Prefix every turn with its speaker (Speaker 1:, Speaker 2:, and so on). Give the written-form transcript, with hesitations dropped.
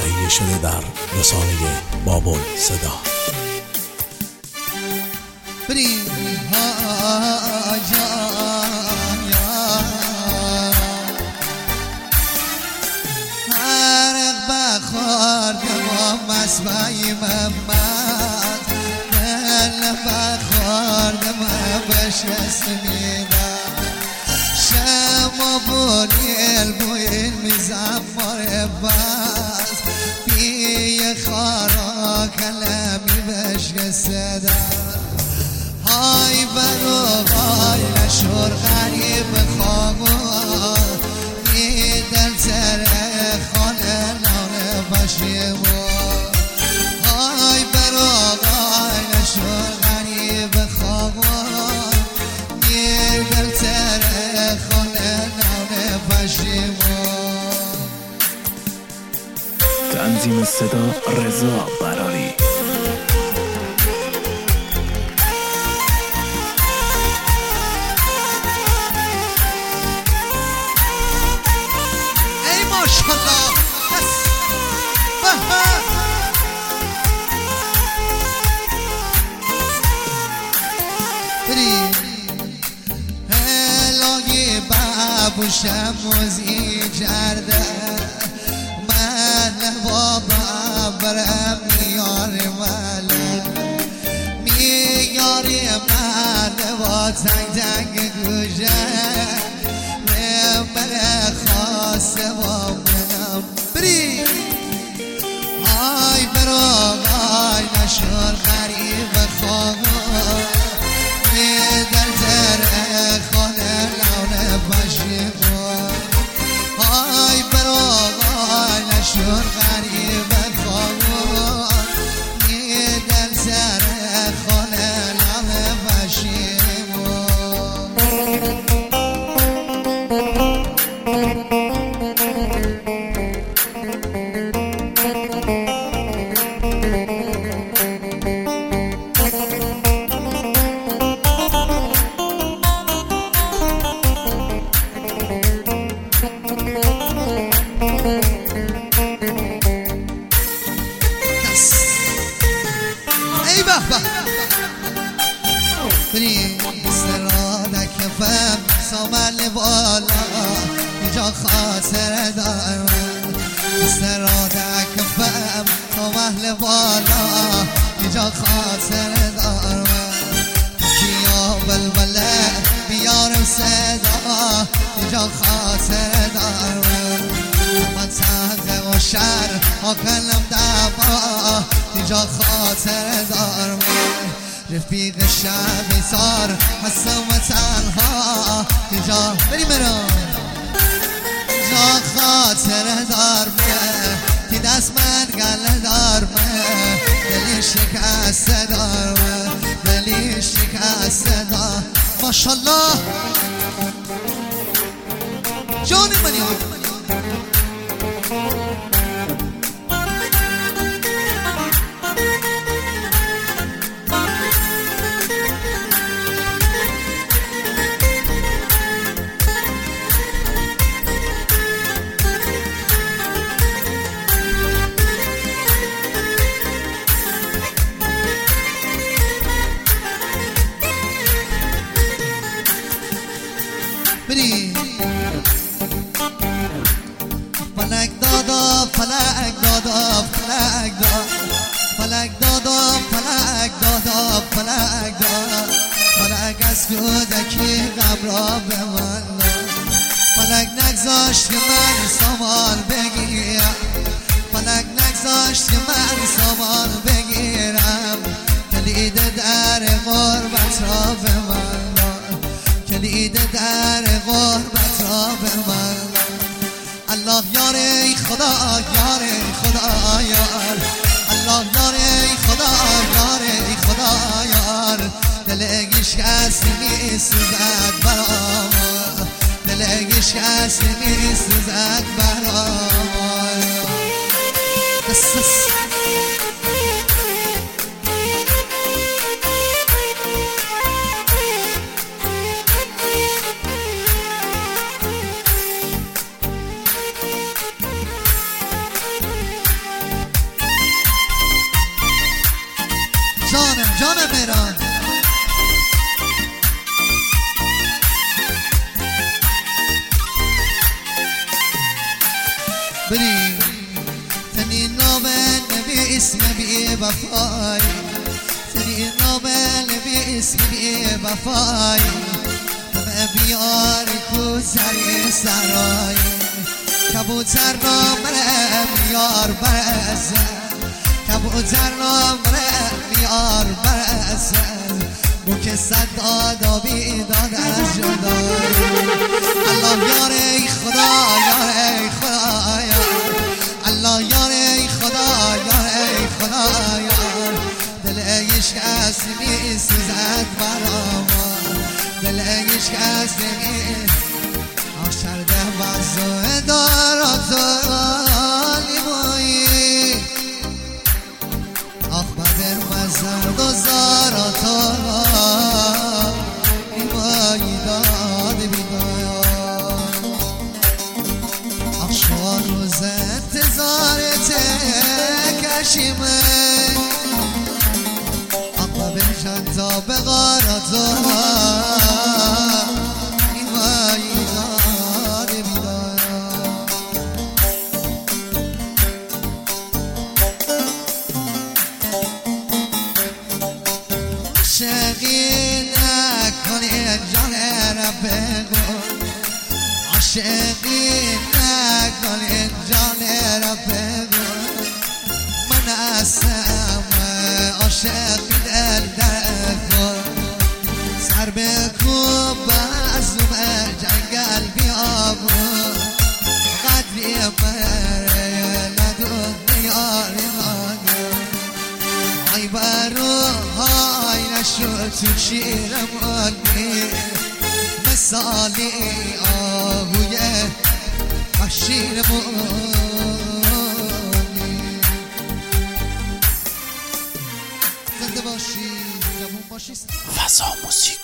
Speaker 1: تهیه شده در رسانه بابل صدا.
Speaker 2: مسبعی محمد دل بخوردم بشست میدم شما بولیل بویل میزم مرباز بی خارا کلمی بشکستدم های برو های نشور غریب خامون بی دل تره خانه نانه بشیمون
Speaker 1: تنظیم صدا رضا براری.
Speaker 2: ای ماشاءالله هلاگی بابوشم موزی کرده من بابا برم میاری من با تنگ تنگ گوشه من خواسته با منم بری های برو های نشور غریب خواهر میدل تره خانه لونه باشی های برو نشون غریب خامون یه دل سر خانه لامه باشیمون بریم سراده کفم سامل بالا اینجا خاطر دارم سراده کفم سامل بالا اینجا خاطر دارم کیا بلبله بیارم صدا اینجا خاطر دارم من تنده و شر ها کنم دبا اینجا خاطر دارم رفیق شب سار هستم و تنها اینجا بریم جا خاطر دارمه که دست من گله دارمه دلی شکسته دارمه دلی شکسته دارمه ماشالله جانی منی فلک دادا فلک دادا فلک دادا فلک دادا فلک دادا فلک دادا فلک از کودکی غمرا به من فلک نگذاشت که من سامان بگیرم فلک نگذاشت که من سامان بگیرم کلید در غربت را به من کلید در غربت را به من الله یار ای خدا یار ای خدا یار الله یار ای خدا یار ای خدا یار دلگیش کسی میسوزد برام دلگیش کسی میسوزد برام مهران مهران بریم تنی نام نبی اسم بی وفای تنی نام نبی اسم بی وفای همه بیار کوزری سرای کبوتر نامرم یار برزن کبوتر نامرم یار برزن بو که صدا بیداد از جدای الله یار ای خدا یار ای خدا یار الله یار ای خدا یار ای خدا یار دل عشق از می سوزد برام دل عشق از می آشرده بازو دارد دالی بایی آخ بدر مزرد و زارت ایمایی داد بیدایا آخ شوان روز انتظارت کشیمه آخ بنشن تا به غارت ایمایی داد بیدایا عاشقی نکنی جان رب بگو عاشقی نکنی جان رب بگو من هستم عاشقی دل در کن سر بکوب بازم جنگل بیابون قدری بره ندون یاری مانم ای برو های نشد تو شیرمانی مثالی آهوی شیرمانی زنده باشی جوون باشی
Speaker 1: فضا موسیقی